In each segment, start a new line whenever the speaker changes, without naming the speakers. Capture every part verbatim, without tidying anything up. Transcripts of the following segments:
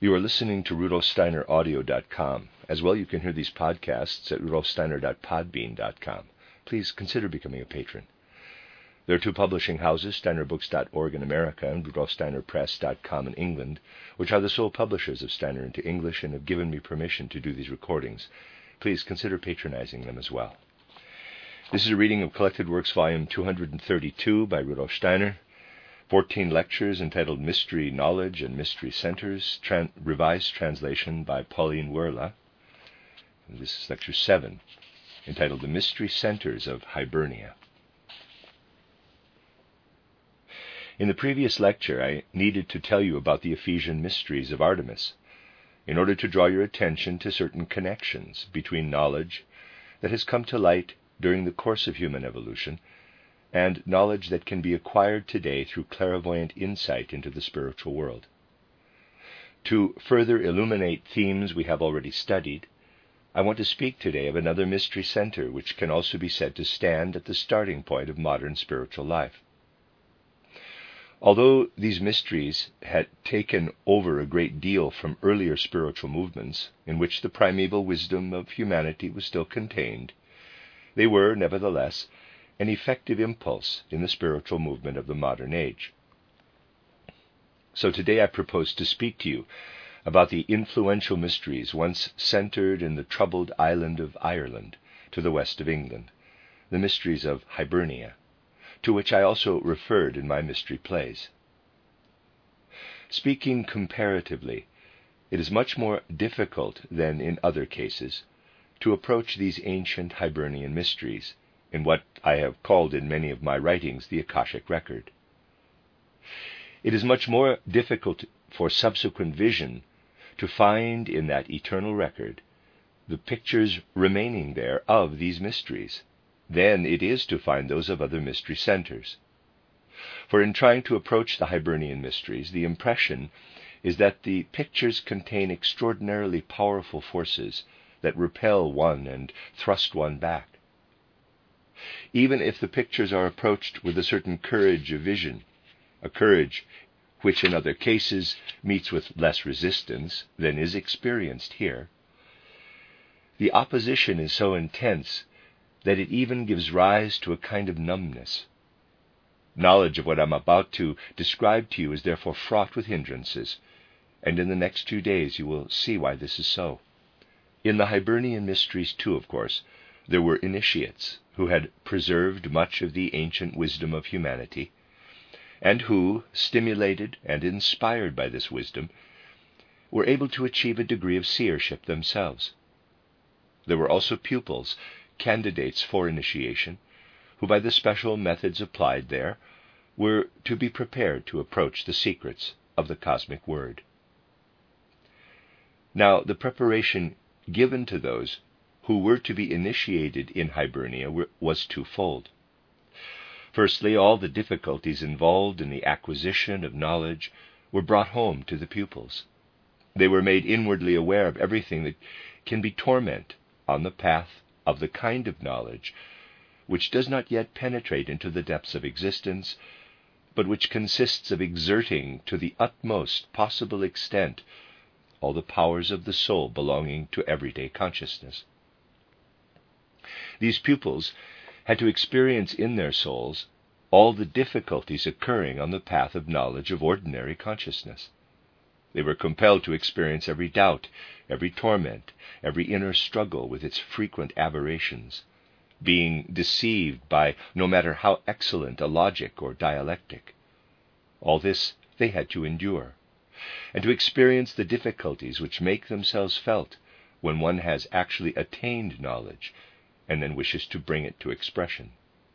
You are listening to Rudolf Steiner Audio dot com. As well, you can hear these podcasts at Rudolf Steiner dot podbean dot com. Please consider becoming a patron. There are two publishing houses, Steiner Books dot org in America and Rudolf Steiner Press dot com in England, which are the sole publishers of Steiner into English and have given me permission to do these recordings. Please consider patronizing them as well. This is a reading of Collected Works Volume two hundred thirty-two by Rudolf Steiner. fourteen lectures entitled Mystery Knowledge and Mystery Centers, tran- revised translation by Pauline Werla. And this is lecture seven, entitled The Mystery Centers of Hibernia. In the previous lecture, I needed to tell you about the Ephesian mysteries of Artemis, in order to draw your attention to certain connections between knowledge that has come to light during the course of human evolution and knowledge that can be acquired today through clairvoyant insight into the spiritual world. To further illuminate themes we have already studied, I want to speak today of another mystery center which can also be said to stand at the starting point of modern spiritual life. Although these mysteries had taken over a great deal from earlier spiritual movements, in which the primeval wisdom of humanity was still contained, they were, nevertheless, an effective impulse in the spiritual movement of the modern age. So today I propose to speak to you about the influential mysteries once centered in the troubled island of Ireland to the west of England, the mysteries of Hibernia, to which I also referred in my mystery plays. Speaking comparatively, it is much more difficult than in other cases to approach these ancient Hibernian mysteries in what I have called in many of my writings the Akashic Record. It is much more difficult for subsequent vision to find in that eternal record the pictures remaining there of these mysteries than it is to find those of other mystery centers. For in trying to approach the Hibernian mysteries, the impression is that the pictures contain extraordinarily powerful forces that repel one and thrust one back. Even if the pictures are approached with a certain courage of vision, a courage which in other cases meets with less resistance than is experienced here, the opposition is so intense that it even gives rise to a kind of numbness. Knowledge of what I'm about to describe to you is therefore fraught with hindrances, and in the next few days you will see why this is so. In the Hibernian mysteries, too, of course, there were initiates who had preserved much of the ancient wisdom of humanity, and who, stimulated and inspired by this wisdom, were able to achieve a degree of seership themselves. There were also pupils, candidates for initiation, who by the special methods applied there were to be prepared to approach the secrets of the cosmic word. Now, the preparation given to those who were to be initiated in Hibernia was twofold. Firstly, all the difficulties involved in the acquisition of knowledge were brought home to the pupils. They were made inwardly aware of everything that can be torment on the path of the kind of knowledge which does not yet penetrate into the depths of existence, but which consists of exerting to the utmost possible extent all the powers of the soul belonging to everyday consciousness. These pupils had to experience in their souls all the difficulties occurring on the path of knowledge of ordinary consciousness. They were compelled to experience every doubt, every torment, every inner struggle with its frequent aberrations, being deceived by no matter how excellent a logic or dialectic. All this they had to endure, and to experience the difficulties which make themselves felt when one has actually attained knowledge and then wishes to bring it to expression.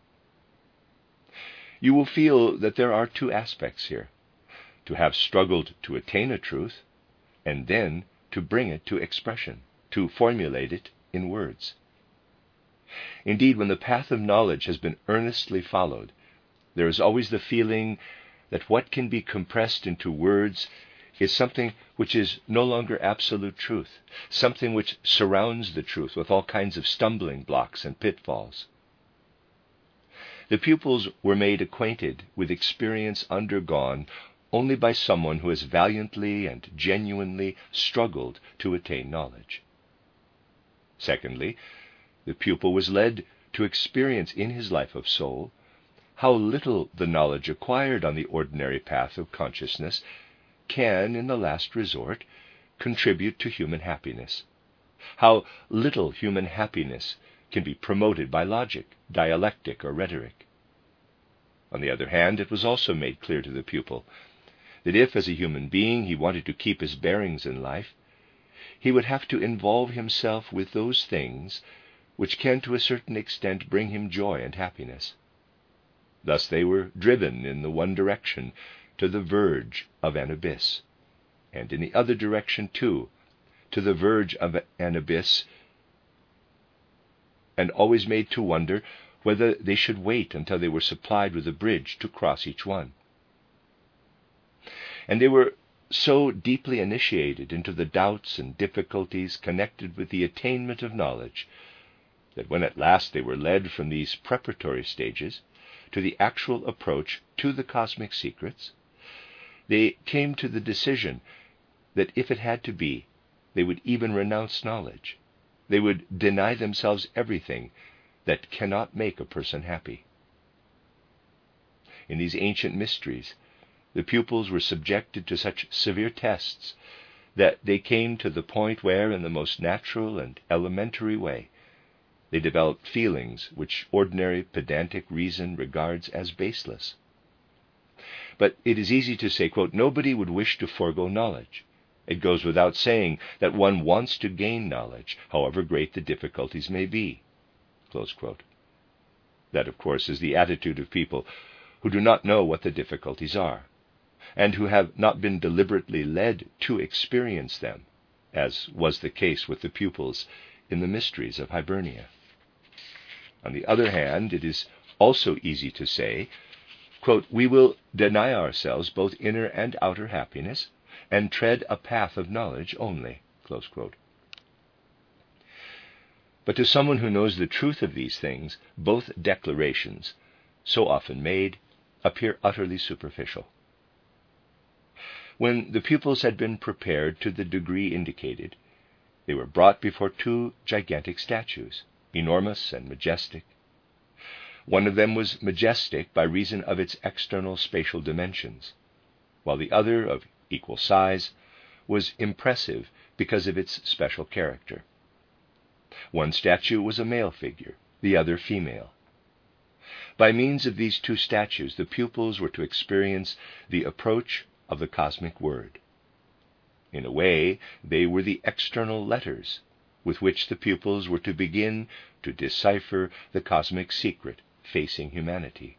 You will feel that there are two aspects here: to have struggled to attain a truth, and then to bring it to expression, to formulate it in words. Indeed, when the path of knowledge has been earnestly followed, there is always the feeling that what can be compressed into words is something which is no longer absolute truth, something which surrounds the truth with all kinds of stumbling blocks and pitfalls. The pupils were made acquainted with experience undergone only by someone who has valiantly and genuinely struggled to attain knowledge. Secondly, the pupil was led to experience in his life of soul how little the knowledge acquired on the ordinary path of consciousness can, in the last resort, contribute to human happiness, how little human happiness can be promoted by logic, dialectic, or rhetoric. On the other hand, it was also made clear to the pupil that if, as a human being, he wanted to keep his bearings in life, he would have to involve himself with those things which can to a certain extent bring him joy and happiness. Thus they were driven in the one direction to the verge of an abyss, and in the other direction too, to the verge of an abyss, and always made to wonder whether they should wait until they were supplied with a bridge to cross each one. And they were so deeply initiated into the doubts and difficulties connected with the attainment of knowledge that when at last they were led from these preparatory stages to the actual approach to the cosmic secrets, they came to the decision that if it had to be, they would even renounce knowledge. They would deny themselves everything that cannot make a person happy. In these ancient mysteries, the pupils were subjected to such severe tests that they came to the point where, in the most natural and elementary way, they developed feelings which ordinary pedantic reason regards as baseless. But it is easy to say, quote, nobody would wish to forego knowledge. It goes without saying that one wants to gain knowledge, however great the difficulties may be. Close quote. That, of course, is the attitude of people who do not know what the difficulties are, and who have not been deliberately led to experience them, as was the case with the pupils in the mysteries of Hibernia. On the other hand, it is also easy to say, quote, we will deny ourselves both inner and outer happiness, and tread a path of knowledge only. Close quote. But to someone who knows the truth of these things, both declarations, so often made, appear utterly superficial. When the pupils had been prepared to the degree indicated, they were brought before two gigantic statues, enormous and majestic. One of them was majestic by reason of its external spatial dimensions, while the other, of equal size, was impressive because of its special character. One statue was a male figure, the other female. By means of these two statues, the pupils were to experience the approach of the cosmic word. In a way, they were the external letters with which the pupils were to begin to decipher the cosmic secret facing humanity.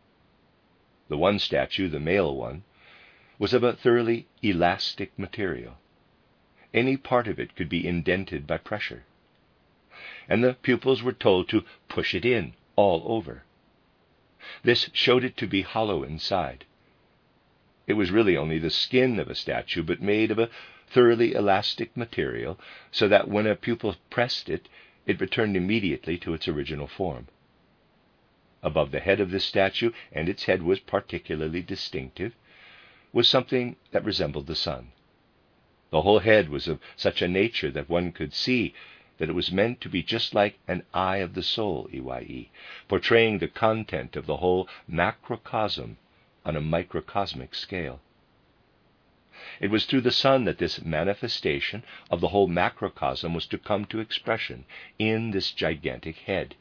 The one statue, the male one, was of a thoroughly elastic material. Any part of it could be indented by pressure, and the pupils were told to push it in all over. This showed it to be hollow inside. It was really only the skin of a statue, but made of a thoroughly elastic material, so that when a pupil pressed it, it returned immediately to its original form. Above the head of this statue, and its head was particularly distinctive, was something that resembled the sun. The whole head was of such a nature that one could see that it was meant to be just like an eye of the soul, E Y E, portraying the content of the whole macrocosm on a microcosmic scale. It was through the sun that this manifestation of the whole macrocosm was to come to expression in this gigantic head.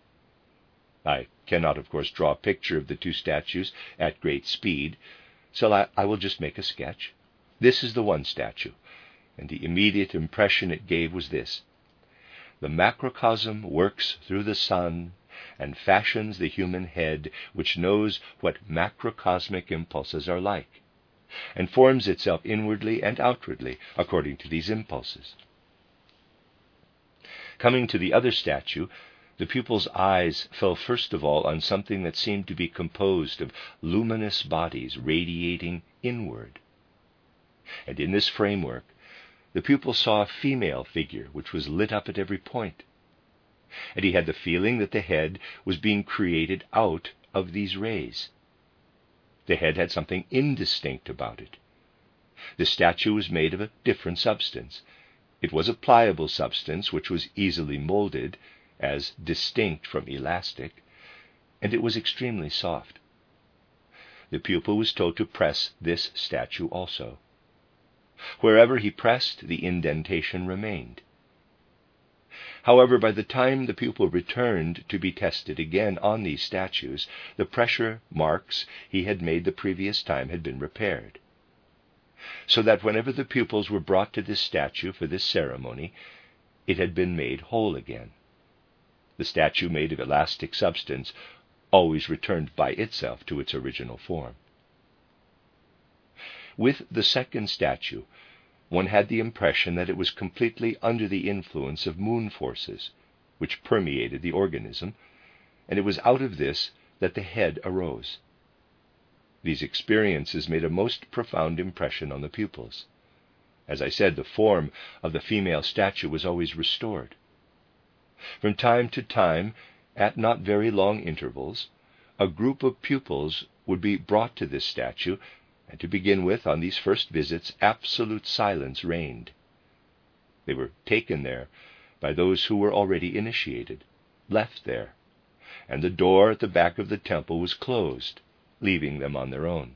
I cannot, of course, draw a picture of the two statues at great speed, so I, I will just make a sketch. This is the one statue, and the immediate impression it gave was this: the macrocosm works through the sun and fashions the human head, which knows what macrocosmic impulses are like, and forms itself inwardly and outwardly according to these impulses. Coming to the other statue, the pupil's eyes fell first of all on something that seemed to be composed of luminous bodies radiating inward. And in this framework, the pupil saw a female figure which was lit up at every point, and he had the feeling that the head was being created out of these rays. The head had something indistinct about it. The statue was made of a different substance. It was a pliable substance which was easily molded, as distinct from elastic, and it was extremely soft. The pupil was told to press this statue also. Wherever he pressed, the indentation remained. However, by the time the pupil returned to be tested again on these statues, the pressure marks he had made the previous time had been repaired, so that whenever the pupils were brought to this statue for this ceremony, it had been made whole again. The statue made of elastic substance always returned by itself to its original form. With the second statue, one had the impression that it was completely under the influence of moon forces, which permeated the organism, and it was out of this that the head arose. These experiences made a most profound impression on the pupils. As I said, the form of the female statue was always restored. From time to time, at not very long intervals, a group of pupils would be brought to this statue, and to begin with, on these first visits, absolute silence reigned. They were taken there by those who were already initiated, left there, and the door at the back of the temple was closed, leaving them on their own.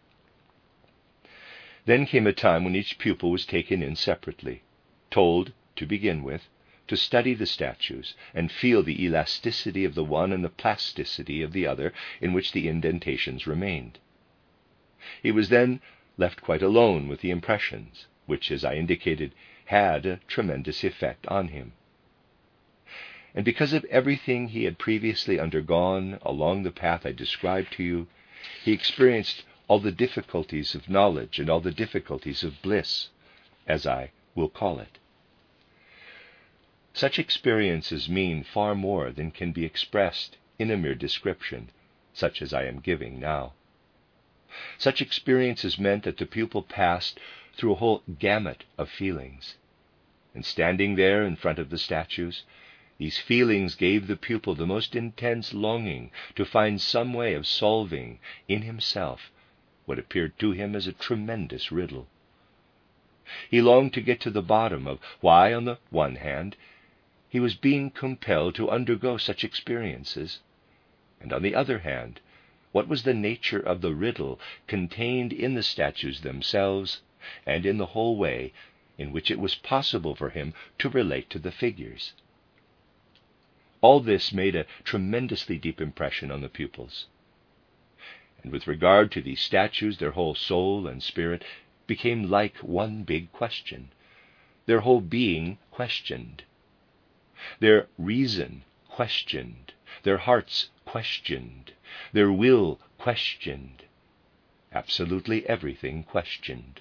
Then came a time when each pupil was taken in separately, told, to begin with, to study the statues and feel the elasticity of the one and the plasticity of the other, in which the indentations remained. He was then left quite alone with the impressions, which, as I indicated, had a tremendous effect on him. And because of everything he had previously undergone along the path I described to you, he experienced all the difficulties of knowledge and all the difficulties of bliss, as I will call it. Such experiences mean far more than can be expressed in a mere description, such as I am giving now. Such experiences meant that the pupil passed through a whole gamut of feelings, and standing there in front of the statues, these feelings gave the pupil the most intense longing to find some way of solving in himself what appeared to him as a tremendous riddle. He longed to get to the bottom of why, on the one hand, he was being compelled to undergo such experiences, and on the other hand, what was the nature of the riddle contained in the statues themselves, and in the whole way in which it was possible for him to relate to the figures. All this made a tremendously deep impression on the pupils. And with regard to these statues, their whole soul and spirit became like one big question, their whole being questioned, their reason questioned, their hearts questioned, their will questioned, absolutely everything questioned.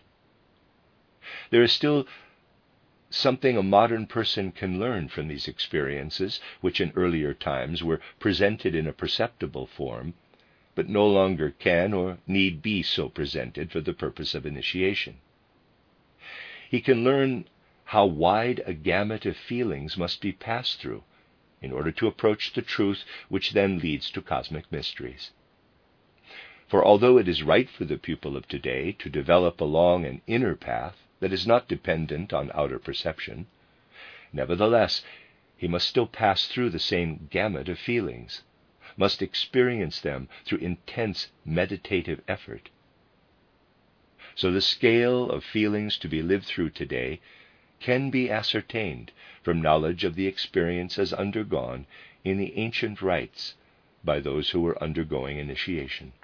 There is still something a modern person can learn from these experiences, which in earlier times were presented in a perceptible form, but no longer can or need be so presented for the purpose of initiation. He can learn how wide a gamut of feelings must be passed through in order to approach the truth which then leads to cosmic mysteries. For although it is right for the pupil of today to develop along an inner path that is not dependent on outer perception, nevertheless, he must still pass through the same gamut of feelings, must experience them through intense meditative effort. So the scale of feelings to be lived through today can be ascertained from knowledge of the experiences undergone in the ancient rites by those who were undergoing initiation.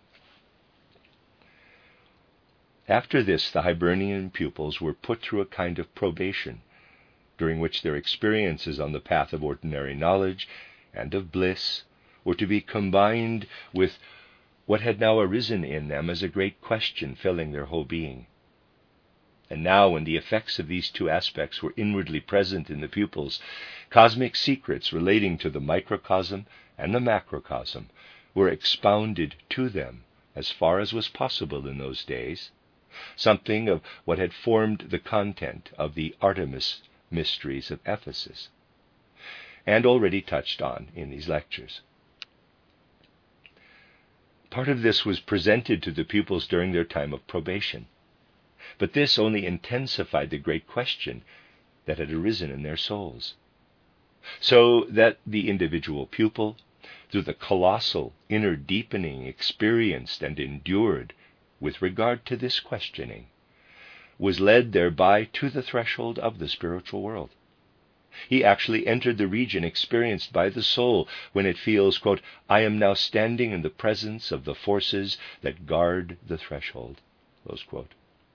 After this, the Hibernian pupils were put through a kind of probation, during which their experiences on the path of ordinary knowledge and of bliss were to be combined with what had now arisen in them as a great question filling their whole being. And now, when the effects of these two aspects were inwardly present in the pupils, cosmic secrets relating to the microcosm and the macrocosm were expounded to them as far as was possible in those days, something of what had formed the content of the Artemis mysteries of Ephesus, and already touched on in these lectures. Part of this was presented to the pupils during their time of probation, but this only intensified the great question that had arisen in their souls, so that the individual pupil, through the colossal inner deepening experienced and endured with regard to this questioning, was led thereby to the threshold of the spiritual world. He actually entered the region experienced by the soul when it feels, quote, "I am now standing in the presence of the forces that guard the threshold," close quote.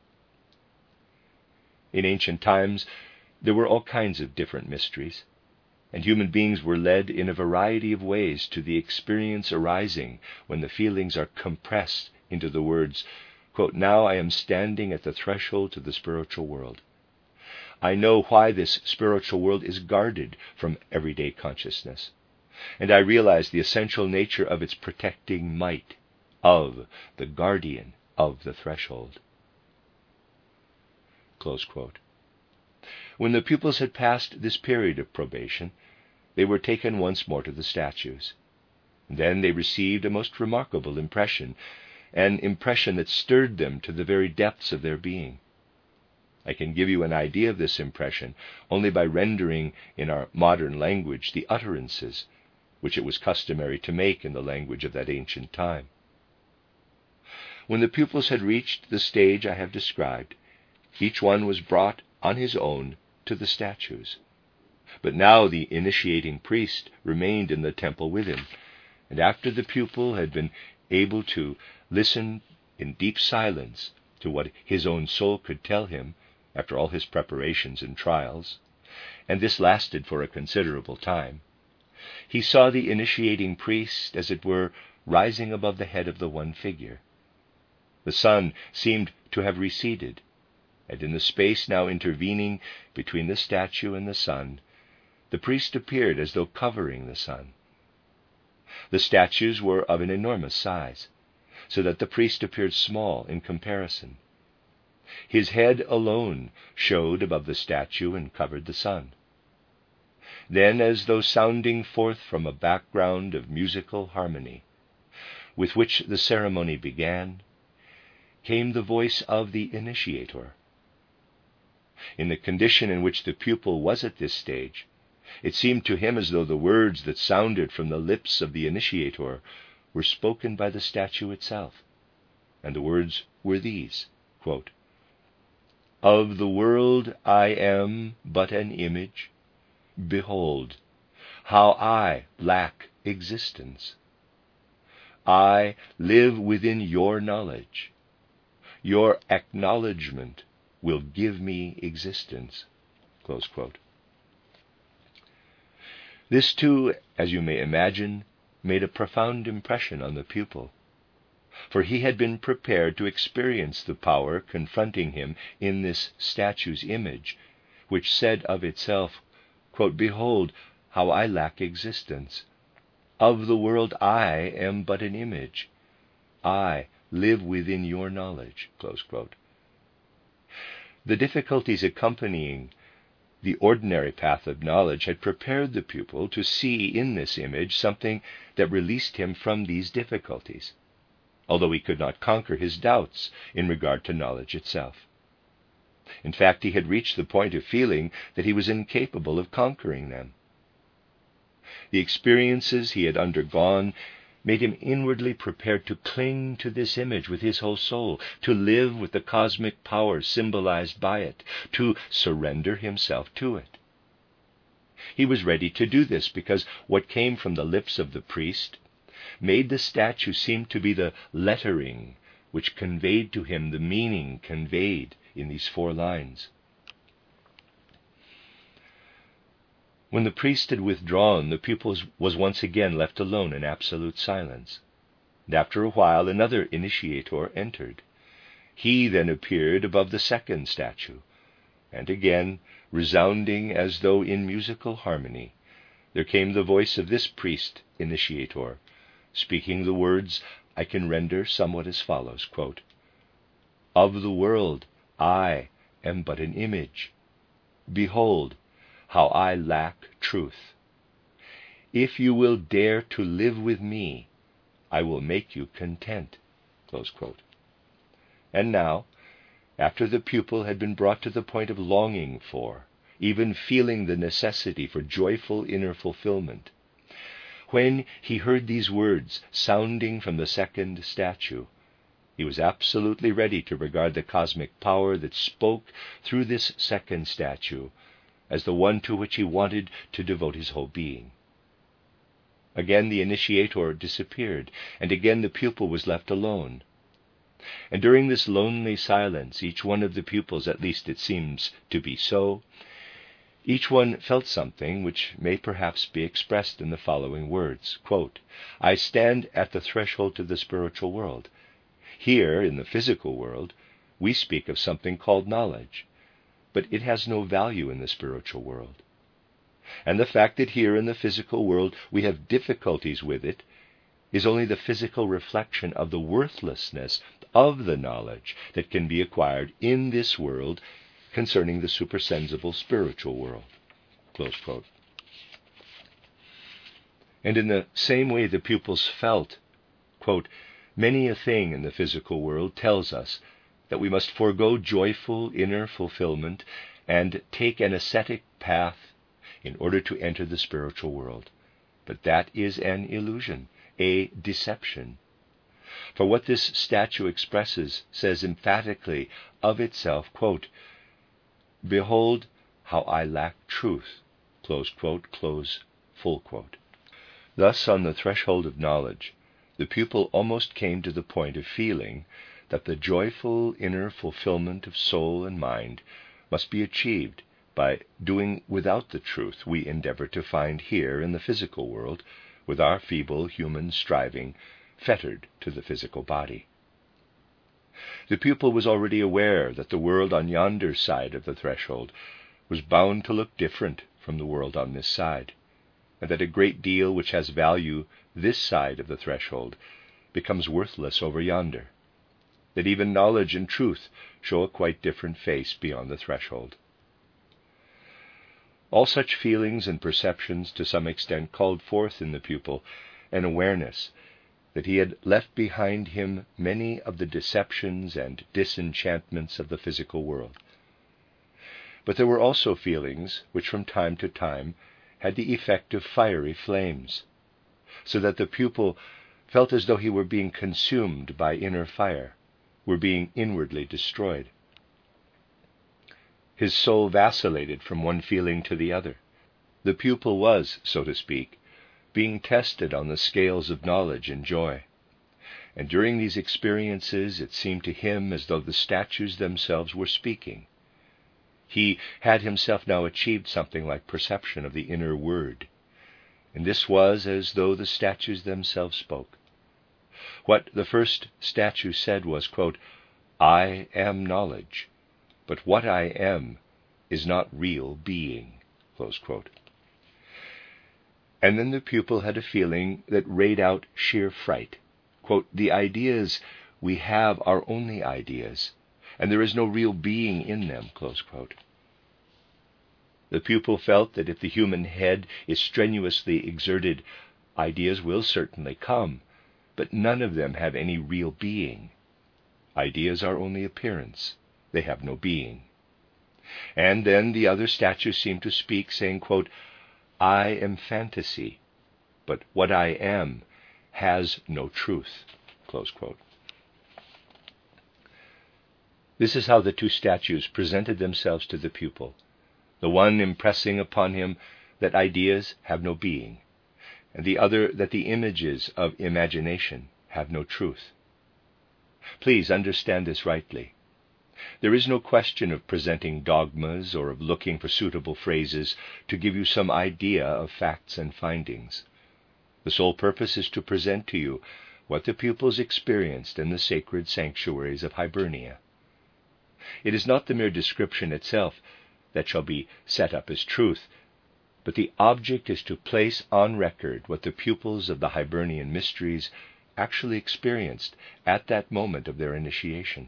In ancient times, there were all kinds of different mysteries, and human beings were led in a variety of ways to the experience arising when the feelings are compressed into the words, quote, "Now I am standing at the threshold to the spiritual world. I know why this spiritual world is guarded from everyday consciousness, and I realize the essential nature of its protecting might, of the guardian of the threshold." Close quote. When the pupils had passed this period of probation, they were taken once more to the statues. Then they received a most remarkable impression, an impression that stirred them to the very depths of their being. I can give you an idea of this impression only by rendering in our modern language the utterances which it was customary to make in the language of that ancient time. When the pupils had reached the stage I have described, each one was brought on his own to the statues. But now the initiating priest remained in the temple with him, and after the pupil had been able to listen in deep silence to what his own soul could tell him after all his preparations and trials, and this lasted for a considerable time, he saw the initiating priest, as it were, rising above the head of the one figure. The sun seemed to have receded, and in the space now intervening between the statue and the sun, the priest appeared as though covering the sun. The statues were of an enormous size, so that the priest appeared small in comparison. His head alone showed above the statue and covered the sun. Then, as though sounding forth from a background of musical harmony, with which the ceremony began, came the voice of the initiator. In the condition in which the pupil was at this stage, it seemed to him as though the words that sounded from the lips of the initiator were spoken by the statue itself, and the words were these, quote, "Of the world I am but an image. Behold, how I lack existence. I live within your knowledge. Your acknowledgement will give me existence." Close quote. This too, as you may imagine, made a profound impression on the pupil, for he had been prepared to experience the power confronting him in this statue's image, which said of itself, quote, "Behold, how I lack existence. Of the world I am but an image. I live within your knowledge." Close quote. The difficulties accompanying the ordinary path of knowledge had prepared the pupil to see in this image something that released him from these difficulties, although he could not conquer his doubts in regard to knowledge itself. In fact, he had reached the point of feeling that he was incapable of conquering them. The experiences he had undergone made him inwardly prepared to cling to this image with his whole soul, to live with the cosmic power symbolized by it, to surrender himself to it. He was ready to do this because what came from the lips of the priest made the statue seem to be the lettering which conveyed to him the meaning conveyed in these four lines. When the priest had withdrawn, the pupil was once again left alone in absolute silence. And after a while, another initiator entered. He then appeared above the second statue, and again, resounding as though in musical harmony, there came the voice of this priest initiator, speaking the words I can render somewhat as follows, quote, "Of the world I am but an image. Behold, how I lack truth. If you will dare to live with me, I will make you content." Close quote. And now, after the pupil had been brought to the point of longing for, even feeling the necessity for joyful inner fulfillment, when he heard these words sounding from the second statue, he was absolutely ready to regard the cosmic power that spoke through this second statue as the one to which he wanted to devote his whole being. Again the initiator disappeared, and again the pupil was left alone. And during this lonely silence, each one of the pupils, at least it seems to be so, each one felt something which may perhaps be expressed in the following words, quote, "I stand at the threshold to the spiritual world. Here, in the physical world, we speak of something called knowledge, but it has no value in the spiritual world. And the fact that here in the physical world we have difficulties with it is only the physical reflection of the worthlessness of the knowledge that can be acquired in this world concerning the supersensible spiritual world." Close quote. And in the same way the pupils felt, quote, "Many a thing in the physical world tells us that we must forego joyful inner fulfillment and take an ascetic path in order to enter the spiritual world. But that is an illusion, a deception. For what this statue expresses says emphatically of itself, quote, 'Behold how I lack truth,' close quote, close full quote." Thus, on the threshold of knowledge, the pupil almost came to the point of feeling that the joyful inner fulfillment of soul and mind must be achieved by doing without the truth we endeavor to find here in the physical world, with our feeble human striving fettered to the physical body. The pupil was already aware that the world on yonder side of the threshold was bound to look different from the world on this side, and that a great deal which has value this side of the threshold becomes worthless over yonder, that even knowledge and truth show a quite different face beyond the threshold. All such feelings and perceptions to some extent called forth in the pupil an awareness that he had left behind him many of the deceptions and disenchantments of the physical world. But there were also feelings which from time to time had the effect of fiery flames, so that the pupil felt as though he were being consumed by inner fire, were being inwardly destroyed. His soul vacillated from one feeling to the other. The pupil was, so to speak, being tested on the scales of knowledge and joy. And during these experiences it seemed to him as though the statues themselves were speaking. He had himself now achieved something like perception of the inner word, and this was as though the statues themselves spoke. What the first statue said was, quote, "I am knowledge, but what I am is not real being," close quote. And then the pupil had a feeling that rayed out sheer fright. Quote, "The ideas we have are only ideas, and there is no real being in them," close quote. The pupil felt that if the human head is strenuously exerted, ideas will certainly come, but none of them have any real being. Ideas are only appearance. They have no being. And then the other statue seemed to speak, saying, quote, "I am fantasy, but what I am has no truth," close quote. This is how the two statues presented themselves to the pupil, the one impressing upon him that ideas have no being, and the other that the images of imagination have no truth. Please understand this rightly. There is no question of presenting dogmas or of looking for suitable phrases to give you some idea of facts and findings. The sole purpose is to present to you what the pupils experienced in the sacred sanctuaries of Hibernia. It is not the mere description itself that shall be set up as truth, but the object is to place on record what the pupils of the Hibernian mysteries actually experienced at that moment of their initiation.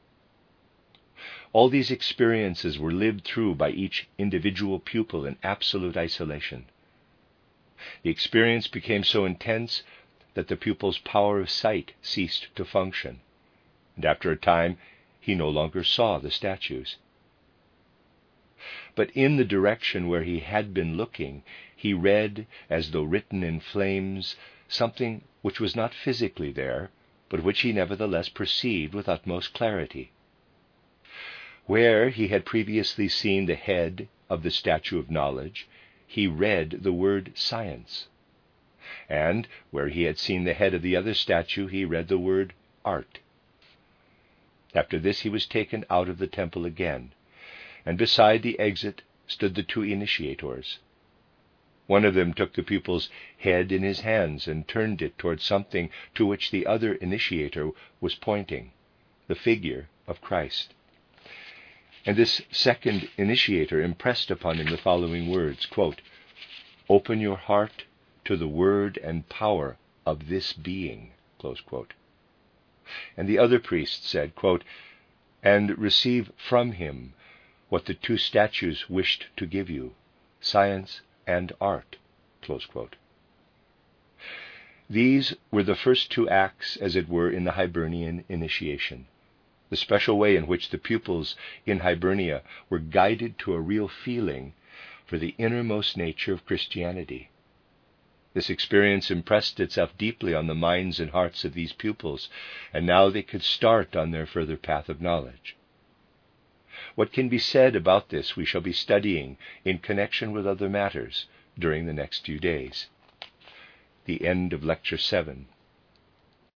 All these experiences were lived through by each individual pupil in absolute isolation. The experience became so intense that the pupil's power of sight ceased to function, and after a time he no longer saw the statues. But in the direction where he had been looking, he read, as though written in flames, something which was not physically there, but which he nevertheless perceived with utmost clarity. Where he had previously seen the head of the statue of knowledge, he read the word science. And where he had seen the head of the other statue, he read the word art. After this he was taken out of the temple again, and beside the exit stood the two initiators. One of them took the pupil's head in his hands and turned it towards something to which the other initiator was pointing, the figure of Christ. And this second initiator impressed upon him the following words, quote, "Open your heart to the word and power of this being," close quote. And the other priest said, quote, "And receive from him what the two statues wished to give you, science and art," close quote. These were the first two acts, as it were, in the Hibernian initiation, the special way in which the pupils in Hibernia were guided to a real feeling for the innermost nature of Christianity. This experience impressed itself deeply on the minds and hearts of these pupils, and now they could start on their further path of knowledge. What can be said about this we shall be studying in connection with other matters during the next few days. The end of Lecture seven.